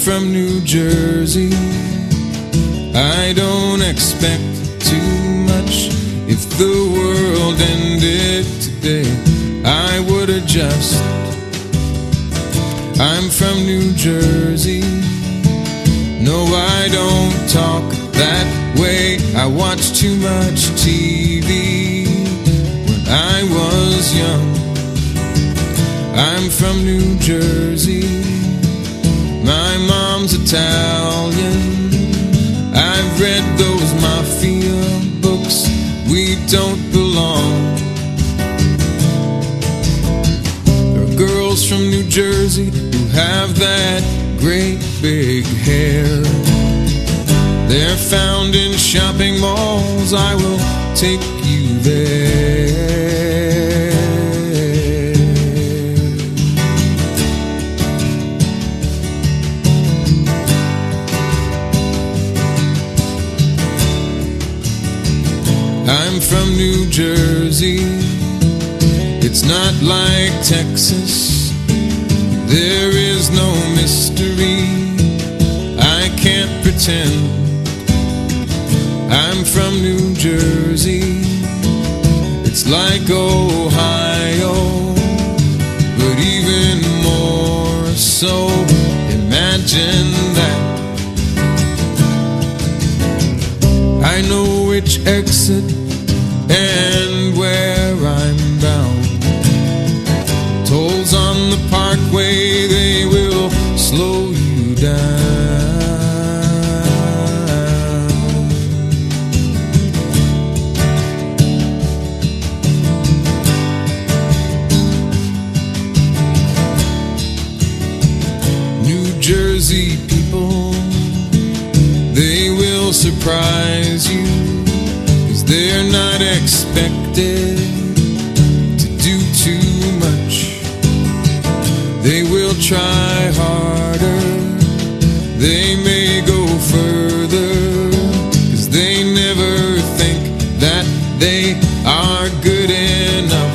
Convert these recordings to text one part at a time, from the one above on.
from New Jersey. I don't expect too much. If the world ended today, I would adjust. I'm from New Jersey. No, I don't talk that way. I watch too much TV when I was young. I'm from New Jersey. My mom's Italian. I've read those mafia books. We don't belong. There are girls from New Jersey who have that great big hair. They're found in shopping malls. I will take you there. I'm from New Jersey. It's not like Texas. There is no mystery. I can't pretend. I'm from New Jersey. It's like Ohio, but even more so. Imagine that. I know which exit and where I'm bound. Tolls on the parkway, they will slow you down. New Jersey people, they will surprise you, 'cause they're not expected to do too much. They will try harder, they may go further, 'cause they never think that they are good enough.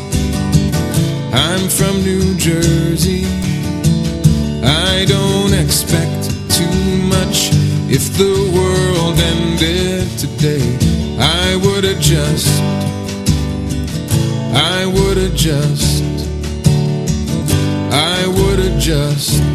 I'm from New Jersey. I don't expect too much. If the world ended today, I would adjust. I would adjust. I would adjust.